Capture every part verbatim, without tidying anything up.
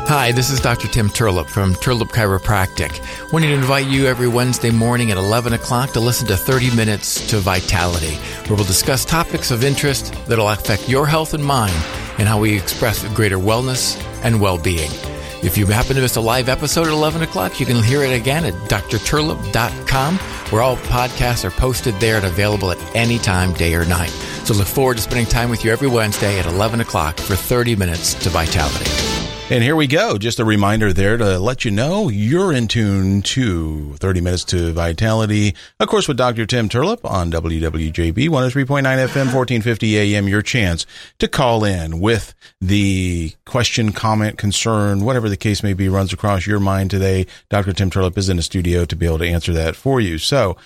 Hi, this is Doctor Tim Turlip from Turlip Chiropractic. Wanting to invite you every Wednesday morning at eleven o'clock to listen to thirty minutes to Vitality, where we'll discuss topics of interest that will affect your health and mind and how we express greater wellness and well-being. If you happen to miss a live episode at eleven o'clock, you can hear it again at d r turlip dot com, where all podcasts are posted there and available at any time, day or night. So look forward to spending time with you every Wednesday at eleven o'clock for thirty minutes to Vitality. And here we go. Just a reminder there to let you know you're in tune to thirty minutes to Vitality. Of course, with Doctor Tim Turlip on W W J B one oh three point nine F M, fourteen fifty A M, your chance to call in with the question, comment, concern, whatever the case may be runs across your mind today. Doctor Tim Turlip is in the studio to be able to answer that for you. So,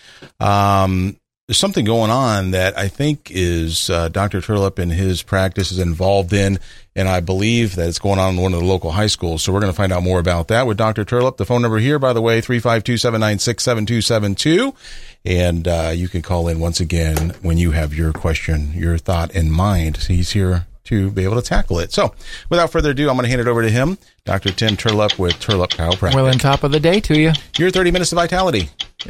um, there's something going on that I think is uh, Doctor Turlip and his practice is involved in, and I believe that it's going on in one of the local high schools. So we're going to find out more about that with Doctor Turlip. The phone number here, by the way, three five two, seven nine six, seven two seven two. And uh, you can call in once again when you have your question, your thought in mind. So he's here to be able to tackle it. So without further ado, I'm going to hand it over to him, Doctor Tim Turlip with Turlip Chiropractic. Well, on top of the day to you. Your thirty minutes of Vitality.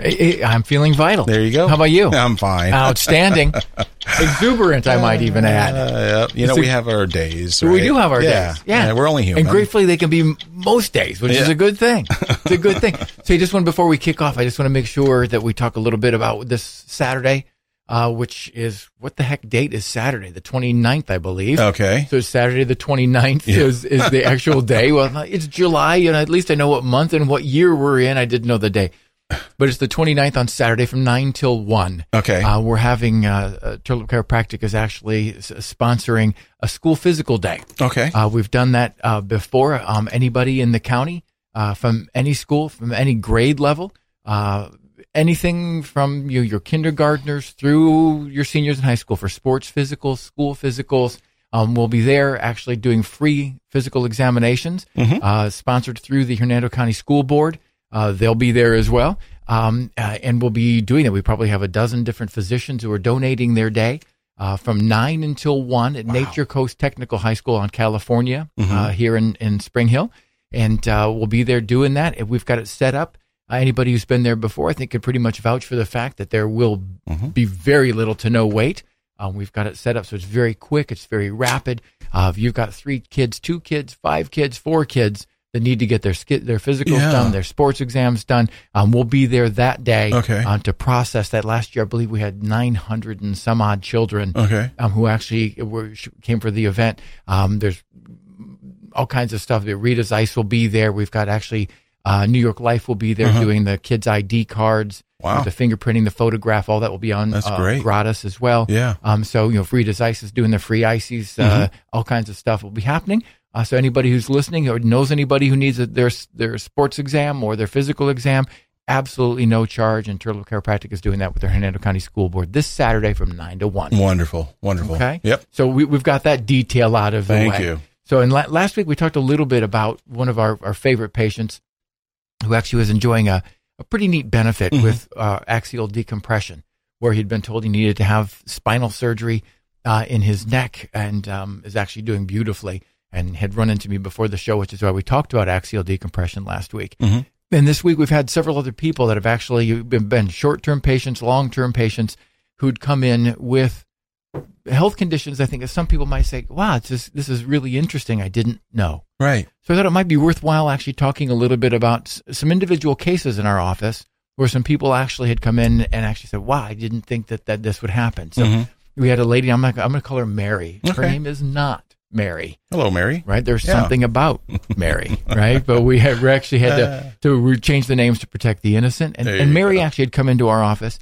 I'm feeling vital. There you go. How about you? I'm fine. Outstanding. Exuberant, I might even add. Uh, you know, we have our days. Right? We do have our yeah. days. Yeah. yeah. We're only human. And gratefully, they can be most days, which yeah. is a good thing. It's a good thing. So, just want before we kick off, I just want to make sure that we talk a little bit about this Saturday, uh, which is, what the heck date is Saturday? The twenty-ninth, I believe. Okay. So, Saturday the twenty-ninth yeah. is, is the actual day. Well, it's July, and at least I know what month and what year we're in. I didn't know the day. But it's the twenty-ninth on Saturday from nine till one. Okay. Uh, we're having, uh, uh, Turlip Chiropractic is actually s- sponsoring a school physical day. Okay. Uh, we've done that uh, before. Um, anybody in the county, uh, from any school, from any grade level, uh, anything from you, your kindergartners through your seniors in high school for sports physicals, school physicals. Um, we'll be there actually doing free physical examinations, mm-hmm. uh, sponsored through the Hernando County School Board. Uh, they'll be there as well, um, uh, and we'll be doing it. We probably have a dozen different physicians who are donating their day uh, from nine until one at wow. Nature Coast Technical High School on California, mm-hmm. uh, here in, in Spring Hill, and uh, we'll be there doing that. And we've got it set up. Uh, anybody who's been there before, I think, could pretty much vouch for the fact that there will mm-hmm. be very little to no wait. Um, we've got it set up so it's very quick, it's very rapid. Uh, if you've got three kids, two kids, five kids, four kids that need to get their their physicals yeah. done, their sports exams done. Um, we'll be there that day okay. um, to process that. Last year, I believe we had nine hundred and some odd children okay. um, who actually were came for the event. Um, there's all kinds of stuff. Rita's Ice will be there. We've got actually uh, New York Life will be there uh-huh. doing the kids' I D cards. Wow. The fingerprinting, the photograph, all that will be on That's uh, great. gratis as well. Yeah. Um, so, you know, if Rita's Ice is doing the free ices, uh, mm-hmm. all kinds of stuff will be happening. Uh, so anybody who's listening or knows anybody who needs a, their their sports exam or their physical exam, absolutely no charge. And Turlip Chiropractic is doing that with their Hernando County School Board this Saturday from nine to one. Wonderful. Wonderful. Okay. Yep. So we, we've got that detail out of the Thank way. Thank you. So in la- last week we talked a little bit about one of our, our favorite patients who actually was enjoying a, a pretty neat benefit mm-hmm. with uh, axial decompression, where he'd been told he needed to have spinal surgery uh, in his neck, and um, is actually doing beautifully, and had run into me before the show, which is why we talked about axial decompression last week. Mm-hmm. And this week we've had several other people that have actually been, been short-term patients, long-term patients who'd come in with health conditions. I think some people might say, wow, it's just, this is really interesting. I didn't know. Right. So I thought it might be worthwhile actually talking a little bit about s- some individual cases in our office where some people actually had come in and actually said, wow, I didn't think that, that this would happen. So mm-hmm. we had a lady, I'm, not, I'm going to call her Mary. Okay. Her name is not Mary. Hello, Mary. Right? There's yeah. something about Mary, right? But we, had, we actually had to, to re- change the names to protect the innocent. And, and Mary go. actually had come into our office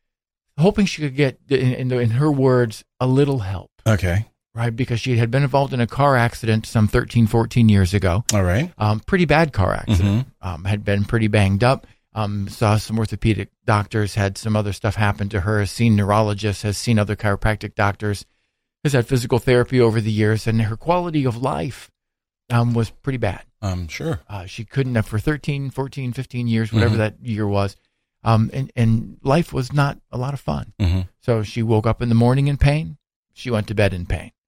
hoping she could get, in, in her words, a little help. Okay. Right? Because she had been involved in a car accident some thirteen, fourteen years ago. All right. Um, pretty bad car accident. Mm-hmm. Um, had been pretty banged up. Um, saw some orthopedic doctors, had some other stuff happen to her, has seen neurologists, has seen other chiropractic doctors, has had physical therapy over the years, and her quality of life um, was pretty bad. I'm sure. Uh, she couldn't have, for thirteen, fourteen, fifteen years, whatever mm-hmm. that year was, um, and, and life was not a lot of fun. Mm-hmm. So she woke up in the morning in pain. She went to bed in pain.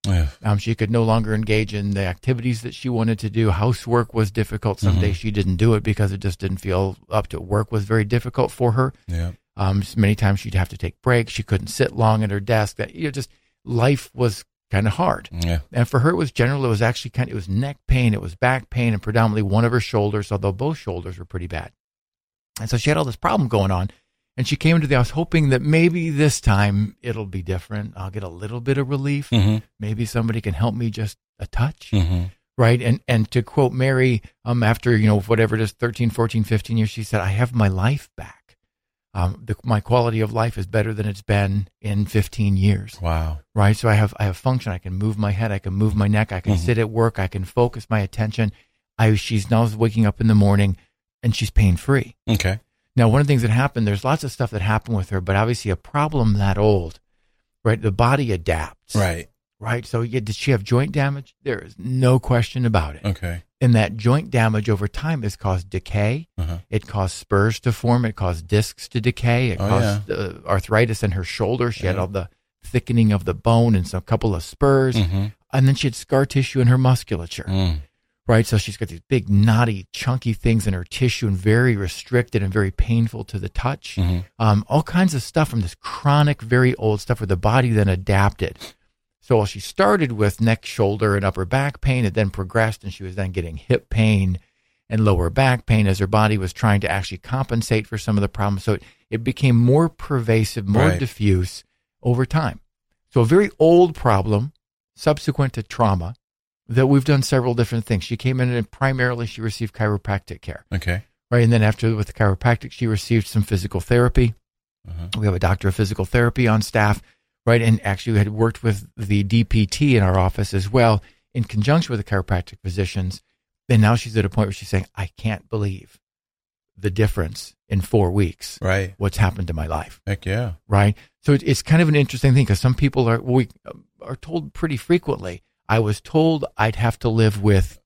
Yeah. Um, she could no longer engage in the activities that she wanted to do. Housework was difficult. Some Mhm. days she didn't do it because it just didn't feel up to it. Work was very difficult for her. Yeah. Um, many times she'd have to take breaks. She couldn't sit long at her desk. That, you know, just life was kind of hard. Yeah. And for her, it was general. It was actually kind of, it was neck pain. It was back pain and predominantly one of her shoulders, although both shoulders were pretty bad. And so she had all this problem going on. And she came into the house hoping that maybe this time it'll be different. I'll get a little bit of relief. Mm-hmm. Maybe somebody can help me just a touch. Mm-hmm. Right. And and to quote Mary, um, after, you know, whatever it is, thirteen, fourteen, fifteen years, she said, I have my life back. Um, the, my quality of life is better than it's been in fifteen years. Wow. Right. So I have I have function. I can move my head. I can move my neck. I can Mm-hmm. sit at work. I can focus my attention. I she's now waking up in the morning and she's pain free. Okay. Now, one of the things that happened, there's lots of stuff that happened with her, but obviously a problem that old, right? The body adapts. Right. Right. So yeah, did she have joint damage? There is no question about it. Okay. And that joint damage over time has caused decay. Uh-huh. It caused spurs to form. It caused discs to decay. It Oh, caused uh, arthritis in her shoulder. She had Yeah. all the thickening of the bone and some couple of spurs. Mm-hmm. And then she had scar tissue in her musculature. Mm. Right. So she's got these big, knotty, chunky things in her tissue and very restricted and very painful to the touch. Mm-hmm. Um, all kinds of stuff from this chronic, very old stuff where the body then adapted. So while she started with neck, shoulder, and upper back pain, it then progressed and she was then getting hip pain and lower back pain as her body was trying to actually compensate for some of the problems. So it, it became more pervasive, more Right. diffuse over time. So a very old problem subsequent to trauma that we've done several different things. She came in and primarily she received chiropractic care. Okay. Right. And then after with the chiropractic, she received some physical therapy. Uh-huh. We have a doctor of physical therapy on staff. Right. And actually we had worked with the D P T in our office as well in conjunction with the chiropractic physicians. And now she's at a point where she's saying, I can't believe the difference in four weeks. Right. What's happened to my life. Heck yeah. Right. So it, it's kind of an interesting thing because some people are, we are told pretty frequently, I was told I'd have to live with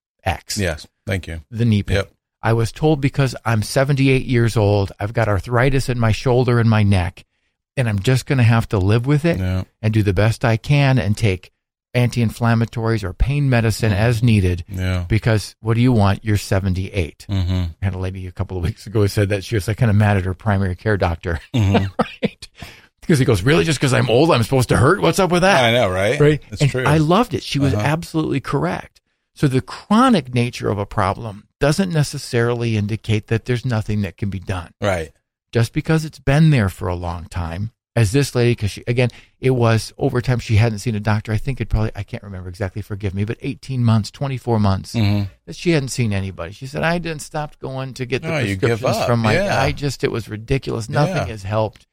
X. Yes. Thank you. The knee pain. Yep. I was told because I'm seventy-eight years old, I've got arthritis in my shoulder and my neck, and I'm just going to have to live with it Yeah. and do the best I can and take anti-inflammatories or pain medicine as needed Yeah. because what do you want? You're seventy-eight. Mm-hmm. I had a lady a couple of weeks ago who said that she was like kind of mad at her primary care doctor. Mm-hmm. Right? Because he goes, really? Just because I'm old, I'm supposed to hurt? What's up with that? I know, right? Right. It's and true. I loved it. She was Uh-huh. absolutely correct. So the chronic nature of a problem doesn't necessarily indicate that there's nothing that can be done. Right. Just because it's been there for a long time, as this lady, because she, again, it was over time, she hadn't seen a doctor. I think it probably, I can't remember exactly, forgive me, but eighteen months, twenty-four months Mm-hmm. that she hadn't seen anybody. She said, I didn't stop going to get the Oh, you give prescriptions up. from my, Yeah. I just, it was ridiculous. Nothing Yeah. has helped.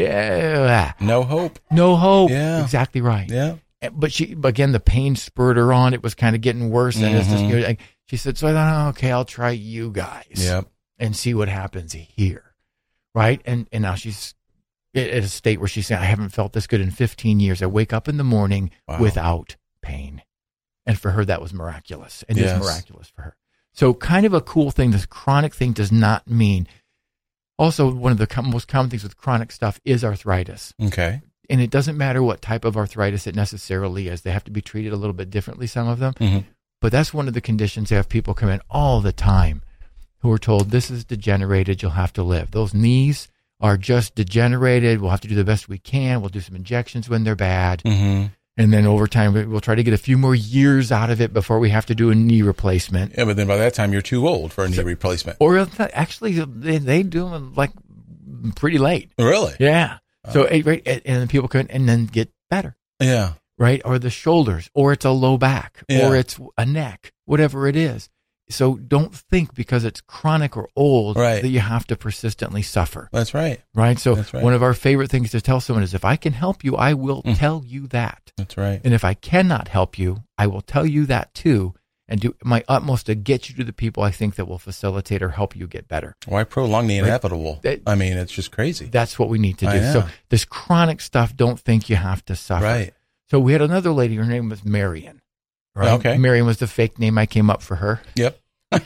Yeah. No hope. No hope. Yeah. Exactly right. Yeah. But she, again, the pain spurred her on. It was kind of getting worse. And it's just, Mhm. you know, like, she said, so I thought, oh, okay, I'll try you guys Yep. and see what happens here. Right. And, and now she's at a state where she's saying, I haven't felt this good in fifteen years. I wake up in the morning Wow. without pain. And for her, that was miraculous. And Yes. it's miraculous for her. So kind of a cool thing. This chronic thing does not mean. Also, one of the com- most common things with chronic stuff is arthritis. Okay. And it doesn't matter what type of arthritis it necessarily is. They have to be treated a little bit differently, some of them. Mm-hmm. But that's one of the conditions. They have people come in all the time who are told, this is degenerated, you'll have to live. Those knees are just degenerated. We'll have to do the best we can. We'll do some injections when they're bad. Mm-hmm. And then over time, we'll try to get a few more years out of it before we have to do a knee replacement. Yeah, but then by that time you're too old for a knee replacement. Or actually, they, they do them like pretty late. Really? Yeah. So, eh, right, and then people can, and then get better. Yeah. Right? Or the shoulders, or it's a low back, Yeah. or it's a neck, whatever it is. So don't think because it's chronic or old Right. that you have to persistently suffer. That's right. Right? So That's right. one of our favorite things to tell someone is if I can help you, I will Mm. tell you that. That's right. And if I cannot help you, I will tell you that too and do my utmost to get you to the people I think that will facilitate or help you get better. Why prolong the Right. inevitable? That- I mean, it's just crazy. That's what we need to I do. So know. this chronic stuff, don't think you have to suffer. Right. So we had another lady, her name was Marion. Right? Okay. Marion was the fake name I came up for her. Yep.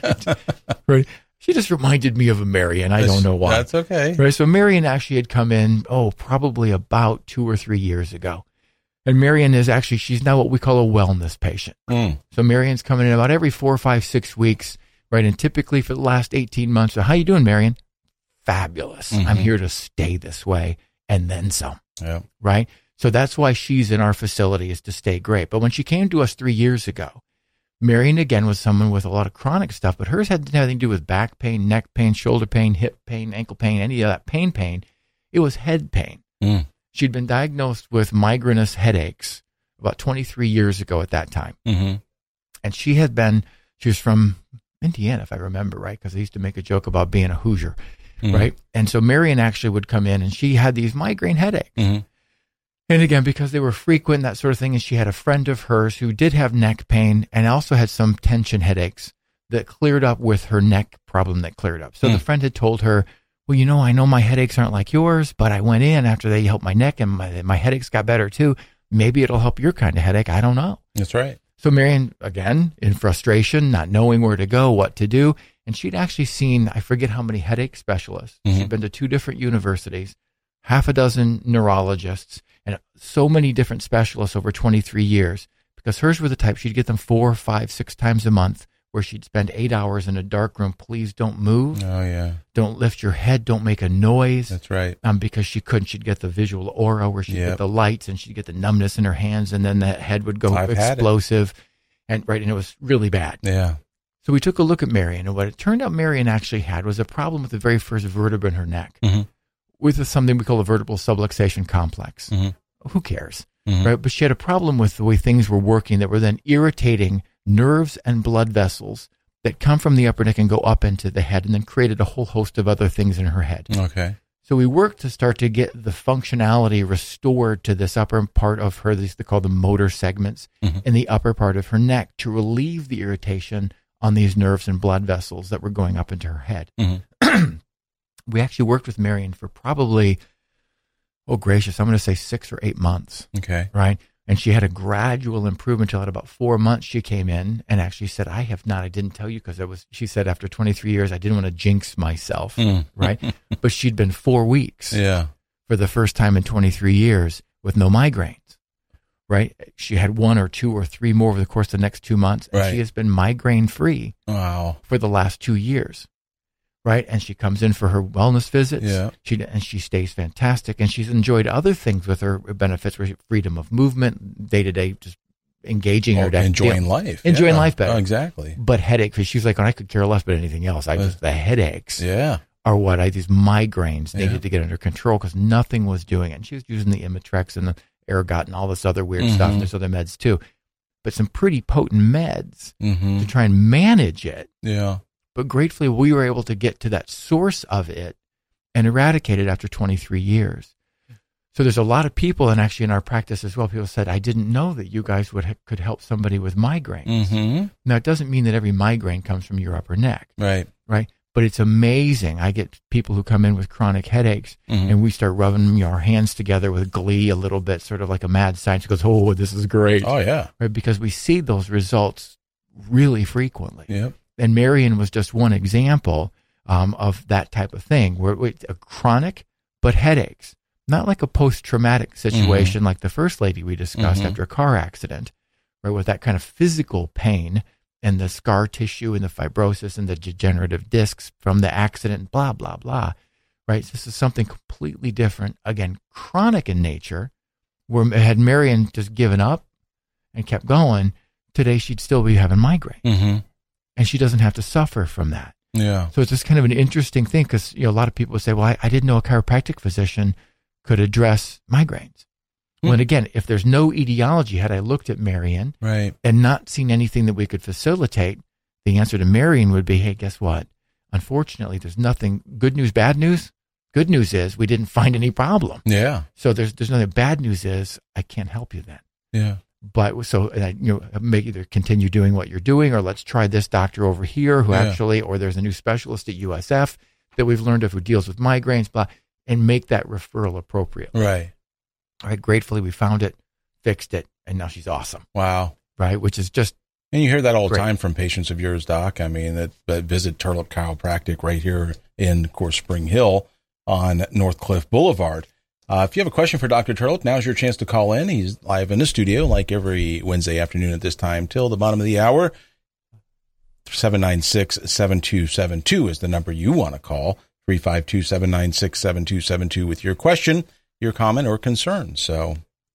Right. She just reminded me of a Marion. I don't know why. That's okay. Right. So Marion actually had come in, oh, probably about two or three years ago. And Marion is actually, she's now what we call a wellness patient. Mm. So Marion's coming in about every four, five, six weeks, right? And typically for the last eighteen months, so how you doing, Marion? Fabulous. Mm-hmm. I'm here to stay this way and then some, yeah. right? So that's why she's in our facility, is to stay great. But when she came to us three years ago, Marion, again, was someone with a lot of chronic stuff, but hers had nothing to do with back pain, neck pain, shoulder pain, hip pain, ankle pain, any of that pain pain. It was head pain. Mm. She'd been diagnosed with migrainous headaches about twenty-three years ago at that time. Mm-hmm. And she had been, she was from Indiana, if I remember right, because I used to make a joke about being a Hoosier, mm-hmm. right? And so Marion actually would come in and she had these migraine headaches. Mm-hmm. And again, because they were frequent, that sort of thing, and she had a friend of hers who did have neck pain and also had some tension headaches that cleared up with her neck problem that cleared up. So mm. the friend had told her, well, you know, I know my headaches aren't like yours, but I went in after they helped my neck and my, my headaches got better too. Maybe it'll help your kind of headache. I don't know. That's right. So Marion, again, in frustration, not knowing where to go, what to do. And she'd actually seen, I forget how many headache specialists. Mm-hmm. She'd been to two different universities, half a dozen neurologists, and so many different specialists over twenty-three years, because hers were the type, she'd get them four, five, six times a month, where she'd spend eight hours in a dark room. Please don't move. Oh, yeah. Don't lift your head. Don't make a noise. That's right. Um, because she couldn't. She'd get the visual aura where she'd yep. get the lights and she'd get the numbness in her hands, and then the head would go I've explosive. And right, and it was really bad. Yeah. So we took a look at Marion, and what it turned out Marion actually had was a problem with the very first vertebra in her neck, mm-hmm. with something we call a vertebral subluxation complex. Mm-hmm. Who cares? Mm-hmm. Right? But she had a problem with the way things were working that were then irritating nerves and blood vessels that come from the upper neck and go up into the head, and then created a whole host of other things in her head. Okay. So we worked to start to get the functionality restored to this upper part of her, these they call the motor segments, mm-hmm. in the upper part of her neck, to relieve the irritation on these nerves and blood vessels that were going up into her head. Mm-hmm. We actually worked with Marion for probably, oh gracious, I'm going to say six or eight months. Okay. Right? And she had a gradual improvement until at about four months she came in and actually said, I have not, I didn't tell you because I was, she said after twenty-three years, I didn't want to jinx myself, mm. right? But she'd been four weeks yeah. for the first time in twenty-three years with no migraines, right? She had one or two or three more over the course of the next two months. And right. she has been migraine free wow. for the last two years. Right. And she comes in for her wellness visits. Yeah. She and she stays fantastic. And she's enjoyed other things with her benefits, freedom of movement, day to day, just engaging oh, her day. Enjoying life. Enjoying yeah. life better. Oh, exactly. But headache, because she's like, oh, I could care less about anything else. I just, the headaches yeah. are what I, these migraines needed yeah. to get under control because nothing was doing it. And she was using the Imitrex and the Ergot and all this other weird mm-hmm. stuff. And there's other meds too. But some pretty potent meds mm-hmm. to try and manage it. Yeah. But gratefully, we were able to get to that source of it and eradicate it after twenty-three years. So there's a lot of people, and actually in our practice as well, people said, I didn't know that you guys would ha- could help somebody with migraines. Mm-hmm. Now, it doesn't mean that every migraine comes from your upper neck. Right. Right. But it's amazing. I get people who come in with chronic headaches, mm-hmm. and we start rubbing you know, our hands together with glee a little bit, sort of like a mad scientist goes, oh, this is great. Oh, yeah. Right. Because we see those results really frequently. Yep. And Marion was just one example um, of that type of thing, where it's a chronic, but headaches, not like a post-traumatic situation mm-hmm. like the first lady we discussed mm-hmm. after a car accident, right, with that kind of physical pain and the scar tissue and the fibrosis and the degenerative discs from the accident, blah, blah, blah, right? This is something completely different, again, chronic in nature, where had Marion just given up and kept going, today she'd still be having migraine. Mm-hmm. And she doesn't have to suffer from that. Yeah. So it's just kind of an interesting thing because you know a lot of people say, well, I, I didn't know a chiropractic physician could address migraines. Mm. Well, and again, if there's no etiology, had I looked at Marion right. and not seen anything that we could facilitate, the answer to Marion would be, hey, guess what? Unfortunately, there's nothing, good news, bad news. Good news is we didn't find any problem. Yeah. So there's there's nothing. Bad news is I can't help you then. Yeah. But so, uh, you know, make either continue doing what you're doing, or let's try this doctor over here who yeah. actually, or there's a new specialist at U S F that we've learned of who deals with migraines, blah, and make that referral appropriately. Right. All right. Gratefully, we found it, fixed it, and now she's awesome. Wow. Right. Which is just. And you hear that all the great. time from patients of yours, Doc. I mean, that, that visit Turlip Chiropractic right here in, of course, Spring Hill on North Cliff Boulevard. Uh, if you have a question for Doctor Turlip, now's your chance to call in. He's live in the studio like every Wednesday afternoon at this time till the bottom of the hour. seven nine six, seven two seven two is the number you want to call. three five two, seven nine six, seven two seven two with your question, your comment, or concern. So,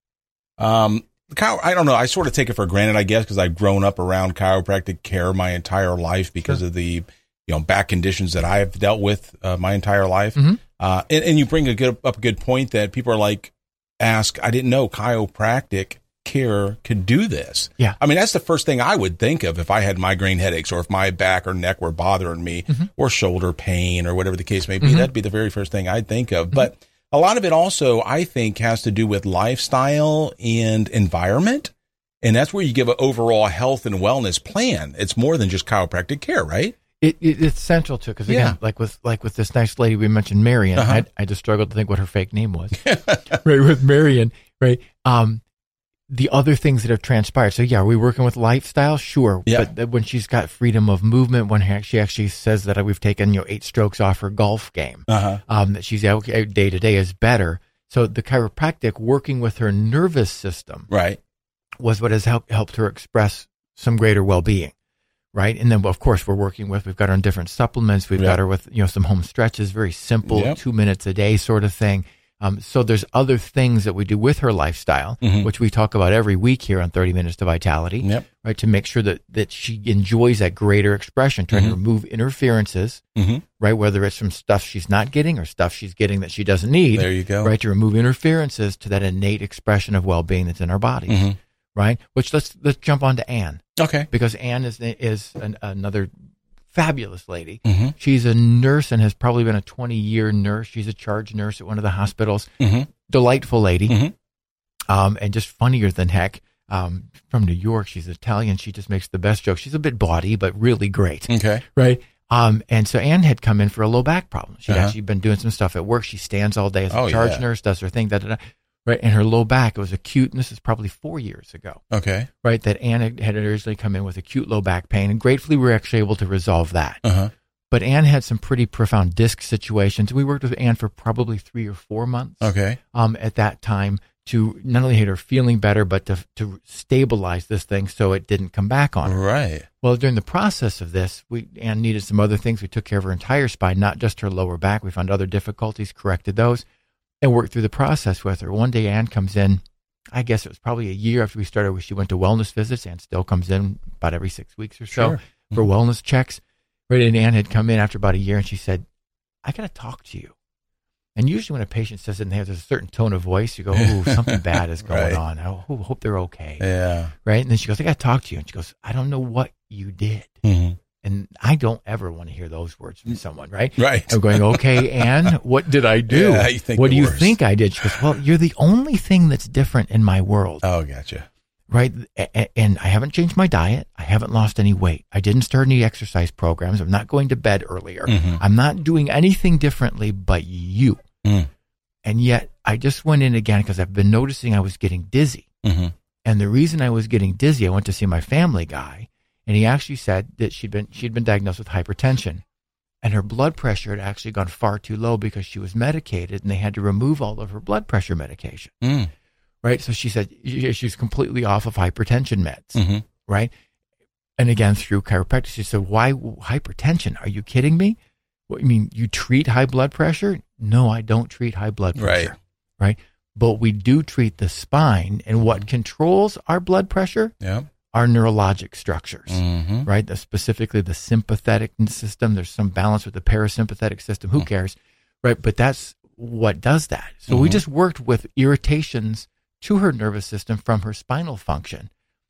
um, I don't know. I sort of take it for granted, I guess, because I've grown up around chiropractic care my entire life because sure. of the, you know, back conditions that I've dealt with uh, my entire life. Mm-hmm. Uh, and, and you bring a good, up a good point that people are like, ask, I didn't know chiropractic care could do this. Yeah. I mean, that's the first thing I would think of if I had migraine headaches or if my back or neck were bothering me mm-hmm. or shoulder pain or whatever the case may be. Mm-hmm. That'd be the very first thing I'd think of. Mm-hmm. But a lot of it also, I think, has to do with lifestyle and environment. And that's where you give an overall health and wellness plan. It's more than just chiropractic care, right? It, it, it's central to, because again, yeah. like with like with this nice lady we mentioned, Marion, uh-huh. I, I just struggled to think what her fake name was. Right, with Marion, right? Um, the other things that have transpired. So yeah, are we working with lifestyle? Sure. Yeah. But when she's got freedom of movement, when she actually says that we've taken, you know, eight strokes off her golf game, uh-huh. um, that she's okay, day to day is better. So the chiropractic working with her nervous system, right, was what has helped helped her express some greater well-being. Right. And then, of course, we're working with, we've got her on different supplements. We've yep. got her with, you know, some home stretches, very simple, yep. two minutes a day sort of thing. Um, so there's other things that we do with her lifestyle, mm-hmm. which we talk about every week here on thirty minutes to Vitality, yep. right? To make sure that, that she enjoys that greater expression, trying mm-hmm. to remove interferences, mm-hmm. right? Whether it's from stuff she's not getting or stuff she's getting that she doesn't need. There you go. Right. To remove interferences to that innate expression of well-being that's in our bodies. Mm-hmm. Right. Which let's, let's jump on to Anne. Okay. Because Anne is, is an, another fabulous lady. Mm-hmm. She's a nurse and has probably been a twenty year nurse. She's a charge nurse at one of the hospitals. Mm-hmm. Delightful lady. Mm-hmm. Um, and just funnier than heck. Um, from New York. She's Italian. She just makes the best jokes. She's a bit bawdy, but really great. Okay. Right. Um, and so Anne had come in for a low back problem. She'd uh-huh. actually been doing some stuff at work. She stands all day as a oh, charge yeah. nurse, does her thing, da, da, da. Right. And her low back, it was acute. And this is probably four years ago. Okay. Right. That Anne had, had originally come in with acute low back pain. And gratefully, we were actually able to resolve that. Uh-huh. But Anne had some pretty profound disc situations. We worked with Anne for probably three or four months. Okay. Um, at that time to not only get her feeling better, but to to stabilize this thing so it didn't come back on her. Right. Well, during the process of this, we Anne needed some other things. We took care of her entire spine, not just her lower back. We found other difficulties, corrected those, and worked through the process with her. One day, Anne comes in. I guess it was probably a year after we started. She went to wellness visits. Anne still comes in about every six weeks or so sure. for mm-hmm. wellness checks. Right, and Anne had come in after about a year, and she said, "I got to talk to you." And usually, when a patient says it, and they have a certain tone of voice, you go, "Oh, something bad is going right. on. I hope they're okay." Yeah. Right, and then she goes, "I got to talk to you," and she goes, "I don't know what you did." Mm-hmm. And I don't ever want to hear those words from someone, right? Right. I'm going, "Okay, Anne, what did I do? Yeah, you think what do you worst. think I did?" She goes, "Well, you're the only thing that's different in my world." Oh, gotcha. Right. And I haven't changed my diet. I haven't lost any weight. I didn't start any exercise programs. I'm not going to bed earlier. Mm-hmm. I'm not doing anything differently but you. Mm. And yet I just went in again because I've been noticing I was getting dizzy. Mm-hmm. And the reason I was getting dizzy, I went to see my family guy, and he actually said that she'd been she'd been diagnosed with hypertension. And her blood pressure had actually gone far too low because she was medicated, and they had to remove all of her blood pressure medication. Mm. Right. So she said she's completely off of hypertension meds. Mm-hmm. Right. And again, through chiropractic, she said, "Why pressure? Are you kidding me? What, you mean you treat high blood pressure?" "No, I don't treat high blood pressure." Right. Right. But we do treat the spine, and what controls our blood pressure yeah. are neurologic structures. Mm-hmm. Right. The, specifically the sympathetic system. There's some balance with the parasympathetic system. Who cares? Right. But that's what does that. So mm-hmm. we just worked with irritations to her nervous system from her spinal function.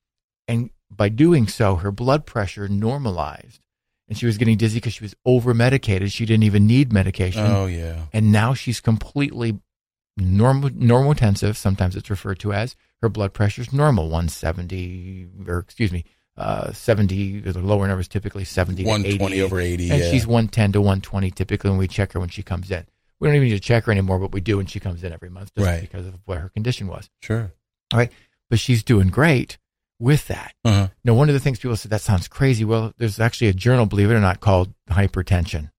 And by doing so, her blood pressure normalized. And she was getting dizzy because she was over-medicated. She didn't even need medication. Oh, yeah. And now she's completely normal, normotensive, sometimes it's referred to as. Her blood pressure is normal, one seventy, or excuse me, uh, seventy, the lower number is typically seventy to eighty. one twenty over eighty, And yeah. she's one ten to one twenty typically when we check her when she comes in. We don't even need to check her anymore, but we do when she comes in every month just right. because of what her condition was. Sure. All right. But she's doing great with that. Uh-huh. Now, one of the things people say, that sounds crazy. Well, there's actually a journal, believe it or not, called Hypertension.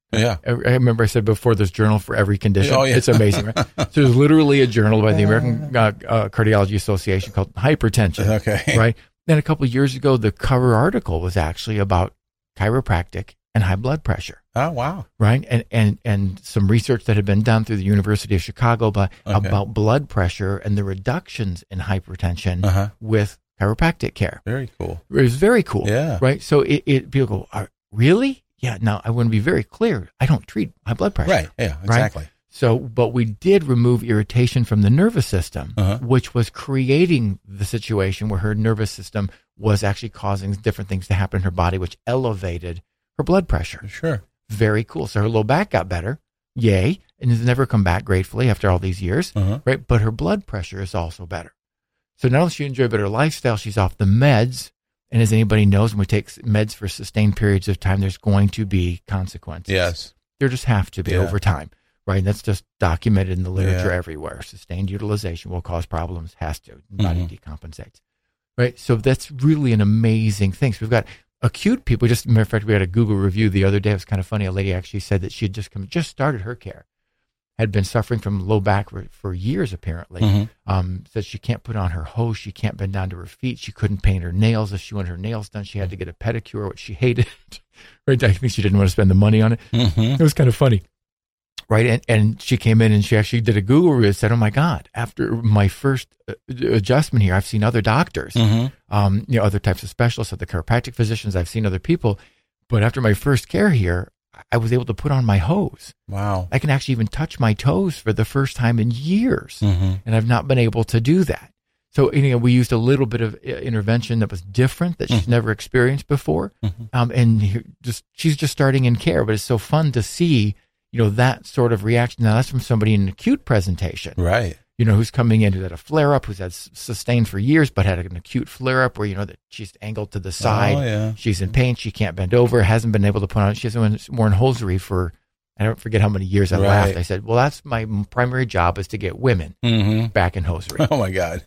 Yeah. I I remember I said before, there's a journal for every condition. Oh, yeah. It's amazing, right? So there's literally a journal by the American uh, uh, Cardiology Association called Hypertension. Okay. Right. Then a couple of years ago, the cover article was actually about chiropractic and high blood pressure. Oh, wow. Right. And, and, and some research that had been done through the University of Chicago by, Okay. about blood pressure and the reductions in hypertension Uh-huh. with chiropractic care. Very cool. It was very cool. Yeah. Right. So it, it people go, "Are- really? Yeah. Now I want to be very clear. I don't treat high blood pressure. Right. Yeah, exactly. So, but we did remove irritation from the nervous system, Uh-huh. which was creating the situation where her nervous system was actually causing different things to happen in her body, which elevated her blood pressure. Sure. Very cool. So her low back got better. Yay. And has never come back gratefully after all these years. Uh-huh. Right. But her blood pressure is also better. So not only does she enjoy a better lifestyle, she's off the meds. And as anybody knows, when we take meds for sustained periods of time, there's going to be consequences. Yes. There just have to be Yeah. over time. Right. And that's just documented in the literature Yeah. everywhere. Sustained utilization will cause problems, has to. The body Mhm. decompensates. Right. So that's really an amazing thing. So we've got acute people. Just, matter of fact, we had a Google review the other day. It was kind of funny. A lady actually said that she had just come, just started her care, had been suffering from low back for, for years, apparently. Mhm. Um, said she can't put on her hose. She can't bend down to her feet. She couldn't paint her nails. If she wanted her nails done, she had to get a pedicure, which she hated. Right. I think she didn't want to spend the money on it. Mhm. It was kind of funny. Right. And, and she came in and she actually did a Google review and said, oh my God, after my first uh, adjustment here, I've seen other doctors, Mhm. um, you know, other types of specialists, other chiropractic physicians. I've seen other people. But after my first care here, I was able to put on my hose. Wow. I can actually even touch my toes for the first time in years. Mhm. And I've not been able to do that. So, you know, we used a little bit of uh, intervention that was different that she's Mhm. never experienced before. Mhm. Um, and here- just, she's just starting in care, but it's so fun to see, you know, that sort of reaction. Now that's from somebody in an acute presentation, Right. you know, who's coming in who had a flare up, who's had s- sustained for years, but had an acute flare up where, you know, that she's angled to the side. Oh, yeah. She's in pain. She can't bend over, hasn't been able to put on, she hasn't worn hosiery for, I don't forget how many years. I Right. laughed. I said, well, that's my m- primary job is to get women Mm-hmm. back in hosiery. Oh, my God.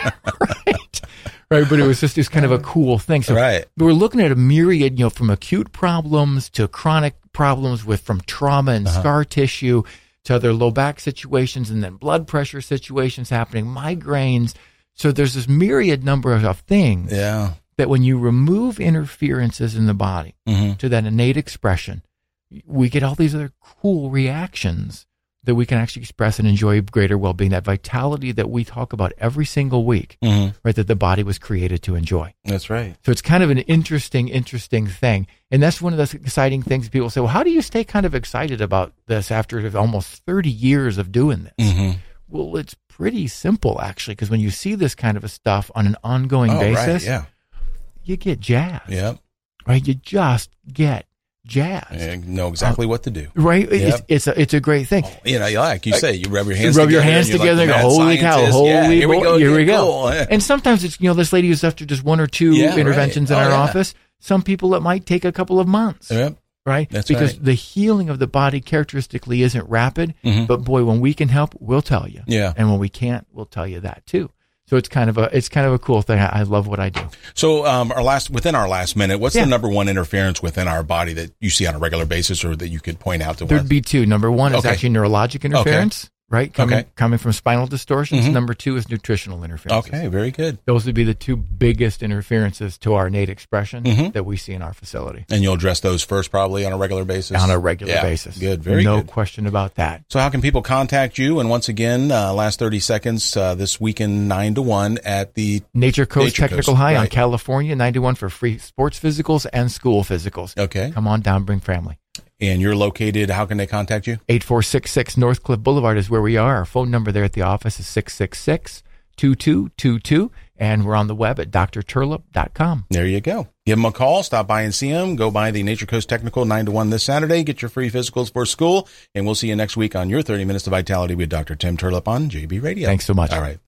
Right. Right. But it was just, it was kind of a cool thing. So Right. we're looking at a myriad, you know, from acute problems to chronic problems with from trauma and Uh-huh. scar tissue to other low back situations and then blood pressure situations happening, migraines. So there's this myriad number of, of things Yeah. that when you remove interferences in the body Mm-hmm. to that innate expression, we get all these other cool reactions that we can actually express and enjoy greater well-being, that vitality that we talk about every single week, Mm-hmm. right, that the body was created to enjoy. That's right. So it's kind of an interesting, interesting thing. And that's one of the exciting things people say, well, how do you stay kind of excited about this after almost thirty years of doing this? Mm-hmm. Well, it's pretty simple, actually, because when you see this kind of a stuff on an ongoing Oh, basis, right. Yeah. you get jazzed, Yeah. right? You just get jazzed, And know exactly what to do. right? It's, Yep. it's, a, it's a great thing. You know, like you say, you rub your hands Rub together. your hands and you're together like and the go, mad holy cow, scientist. holy Yeah, here we mo- go. here we again. go. Cool. And sometimes it's, you know, this lady who's after just one or two Yeah, right. interventions in Oh, our yeah. office. Some people, it might take a couple of months. Yep. Right? That's because right. the healing of the body characteristically isn't rapid, Mhm. but boy, when we can help, we'll tell you. Yeah. And when we can't, we'll tell you that too. So it's kind of a it's kind of a cool thing. I, I love what I do. So, um, our last within our last minute, what's Yeah. the number one interference within our body that you see on a regular basis, or that you could point out to There'd us? be two. Number one is Okay. actually neurologic interference, right? Coming Okay. coming from spinal distortions. Mhm. Number two is nutritional interferences. Okay, very good. Those would be the two biggest interferences to our innate expression Mhm. that we see in our facility And you'll address those first, probably on a regular basis. on a regular Yeah, basis. Good, very no good. question about that. So, how can people contact you? And once again, uh, last thirty seconds uh, this weekend, nine to one at the Nature Coast Nature Technical Coast, High on right. California, ninety-one for free sports physicals and school physicals. okay. Come on down, bring family. And you're located. How can they contact you? eight four six six North Cliff Boulevard is where we are. Our phone number there at the office is six six six, two two two two, and we're on the web at d r turlip dot com. There you go. Give them a call. Stop by and see them. Go by the Nature Coast Technical nine to one this Saturday. Get your free physicals for school. And we'll see you next week on your thirty Minutes to Vitality with Doctor Tim Turlip on J B Radio. Thanks so much. All right.